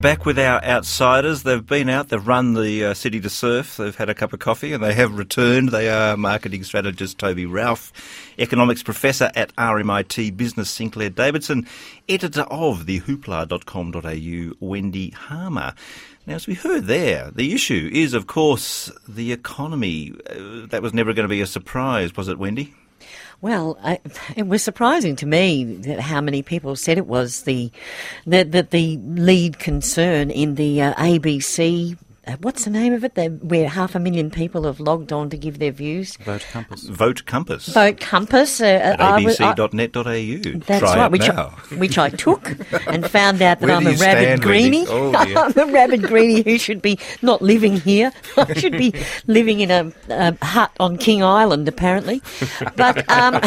Back with our outsiders. They've been out, they've run the city to surf, they've had a cup of coffee and they have returned. They are marketing strategist Toby Ralph, economics professor at RMIT Business Sinclair Davidson, editor of the hoopla.com.au Wendy Harmer. Now, as we heard there, the issue is, of course, the economy. That was never going to be a surprise, was it, Wendy? Well, it was surprising to me that how many people said it was the lead concern in the ABC. What's the name of it? Where 500,000 people have logged on to give their views. Vote Compass. Vote Compass. Vote Compass. At abc.net.au. That's Try right, which I took and found out that Where I'm do a you rabid stand, greenie. Wendy? Oh, dear. I'm a rabid greenie who should be not living here. I should be living in a hut on King Island, apparently. But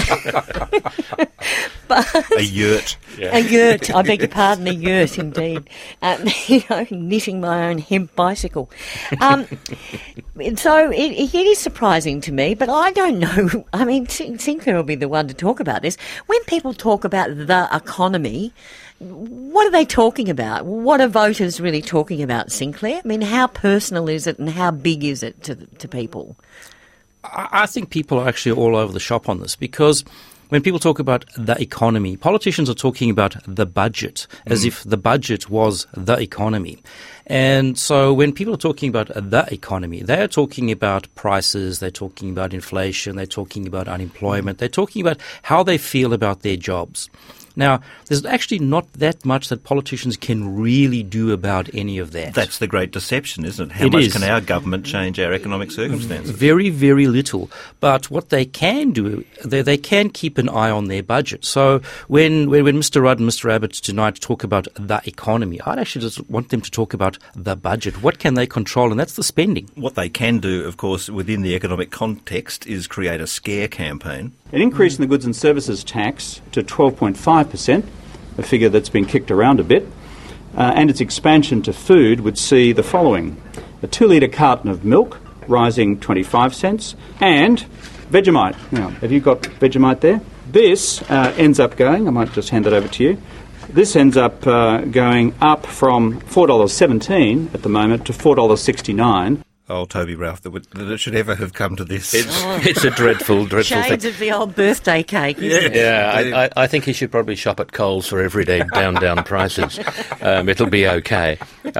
a yurt. Yeah. A yurt, I beg your pardon, a yurt indeed. Knitting my own hemp bicycle. So it is surprising to me, but I don't know. I mean, Sinclair will be the one to talk about this. When people talk about the economy, what are they talking about? What are voters really talking about, Sinclair? I mean, how personal is it and how big is it to people? I think people are actually all over the shop on this because when people talk about the economy, politicians are talking about the budget as if the budget was the economy. And so when people are talking about the economy, they're talking about prices, they're talking about inflation, they're talking about unemployment, they're talking about how they feel about their jobs. Now, there's actually not that much that politicians can really do about any of that. That's the great deception, isn't it? How much can our government change our economic circumstances? Very, very little. But what they can do, they can keep an eye on their budget. So when Mr. Rudd and Mr. Abbott tonight talk about the economy, I'd actually just want them to talk about the budget. What can they control? And that's the spending. What they can do, of course, within the economic context is create a scare campaign. An increase in the goods and services tax to 12.5%, a figure that's been kicked around a bit, and its expansion to food would see the following. A 2-litre carton of milk rising 25 cents and Vegemite. Now, have you got Vegemite there? This ends up going, I might just hand it over to you, this ends up going up from $4.17 at the moment to $4.69. Oh, Toby Ralph, that it should ever have come to this. It's a dreadful thing. Shades of the old birthday cake, isn't it? Yeah, I think he should probably shop at Coles for everyday down prices. It'll be okay.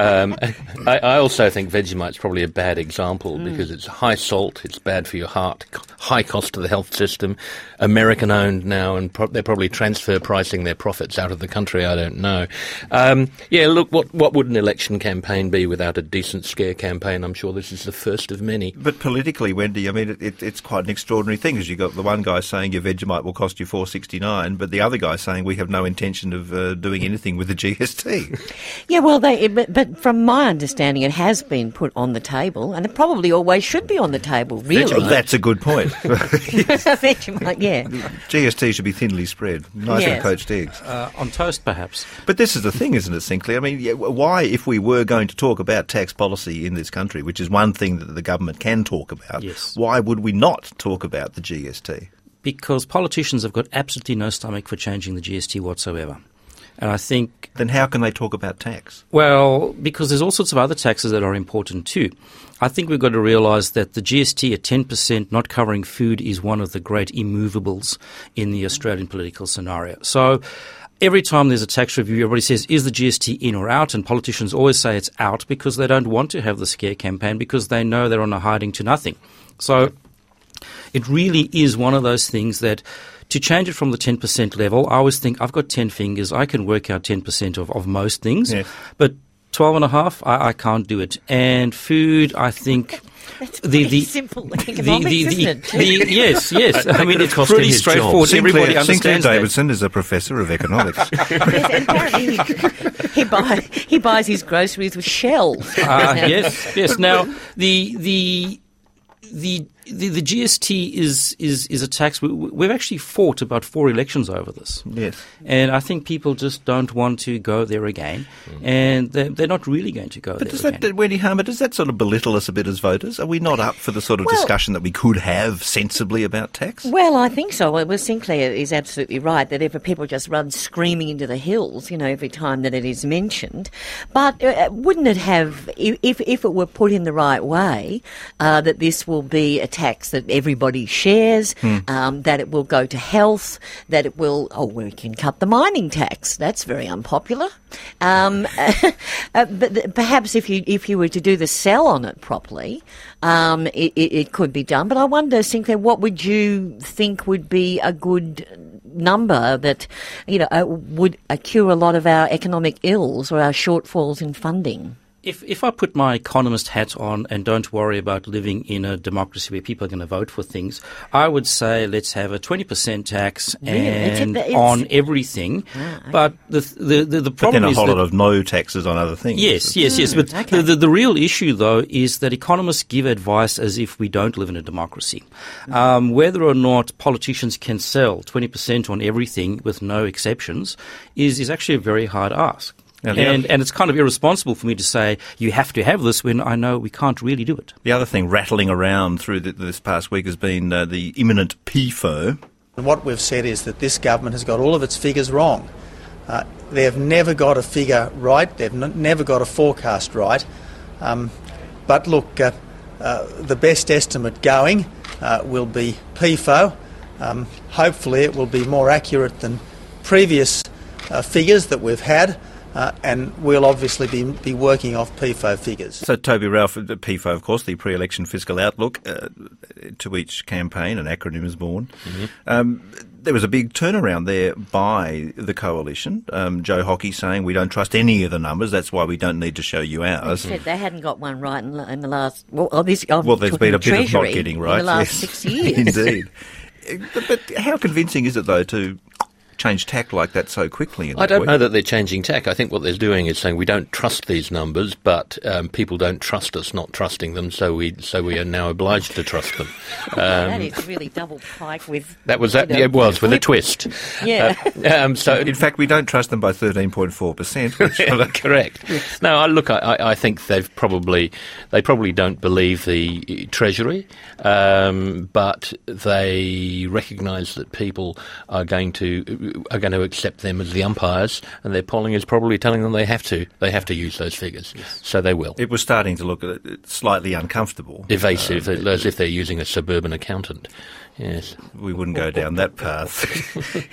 I also think Vegemite's probably a bad example because it's high salt, it's bad for your heart, high cost to the health system, American-owned now, and they're probably transfer pricing their profits out of the country, I don't know. Look, what would an election campaign be without a decent scare campaign? I'm sure this is the first of many. But politically, Wendy, I mean, it's quite an extraordinary thing, because you've got the one guy saying your Vegemite will cost you $4.69, but the other guy saying we have no intention of doing anything with the GST. Yeah, well, but from my understanding, it has been put on the table, and it probably always should be on the table, really. That's a good point. Vegemite, yeah. GST should be thinly spread, nicely poached eggs. On toast, perhaps. But this is the thing, isn't it, Sinclair? I mean, why, if we were going to talk about tax policy in this country, which is one thing that the government can talk about, why would we not talk about the GST? Because politicians have got absolutely no stomach for changing the GST whatsoever. And I think... Then how can they talk about tax? Well, because there's all sorts of other taxes that are important too. I think we've got to realise that the GST at 10% not covering food is one of the great immovables in the Australian political scenario. So every time there's a tax review, everybody says, is the GST in or out? And politicians always say it's out because they don't want to have the scare campaign because they know they're on a hiding to nothing. So it really is one of those things that to change it from the 10% level, I always think I've got 10 fingers. I can work out 10% of most things. Yes. But 12.5, I can't do it. And food, I think... That's pretty simple economics, isn't it? Yes. I mean, it's pretty straightforward. Everybody understands Sinclair that. Davidson is a professor of economics. Yes, apparently he buys his groceries with shells. Yes. Now, the the GST is a tax. We've actually fought about 4 elections over this. Yes. And I think people just don't want to go there again. And they're not really going to go But there does again. Wendy Harmer, does that sort of belittle us a bit as voters? Are we not up for the sort of discussion that we could have sensibly about tax? Well, I think so. Well, Sinclair is absolutely right that if people just run screaming into the hills, every time that it is mentioned. But wouldn't it have, if it were put in the right way, that this will be a tax that everybody shares, that it will go to health, that it will, we can cut the mining tax. That's very unpopular. But perhaps if you were to do the sell on it properly, it could be done. But I wonder, Sinclair, what would you think would be a good number that, would cure a lot of our economic ills or our shortfalls in funding? If I put my economist hat on and don't worry about living in a democracy where people are going to vote for things, I would say let's have a 20% tax on everything. Okay. But the But problem then a is whole that lot of no taxes on other things. Yes. But okay. the real issue, though, is that economists give advice as if we don't live in a democracy. Whether or not politicians can sell 20% on everything with no exceptions is actually a very hard ask. And it's kind of irresponsible for me to say you have to have this when I know we can't really do it. The other thing rattling around through this past week has been the imminent PFO. What we've said is that this government has got all of its figures wrong. They have never got a figure right. They've never got a forecast right. But look, the best estimate going will be PFO. Hopefully it will be more accurate than previous figures that we've had. And we'll obviously be working off PFO figures. So, Toby Ralph, the PFO, of course, the pre-election fiscal outlook, to each campaign, an acronym is born. There was a big turnaround there by the coalition. Joe Hockey saying we don't trust any of the numbers, that's why we don't need to show you ours. They said they hadn't got one right in the last... Well, there's been a bit of not getting right. In the last 6 years. Indeed. But how convincing is it, though, to change tack like that so quickly? I don't know that they're changing tack. I think what they're doing is saying we don't trust these numbers, but people don't trust us not trusting them, so we are now obliged to trust them. That is really double pike with... That was that. It was with a twist. Yeah. So in fact, we don't trust them by 13.4%. Correct. No, I think they probably don't believe the Treasury, but they recognise that people are going to accept them as the umpires, and their polling is probably telling them they have to use those figures. Yes. So they will. It was starting to look slightly uncomfortable. Evasive, as if they're using a suburban accountant. Yes. We wouldn't go down that path.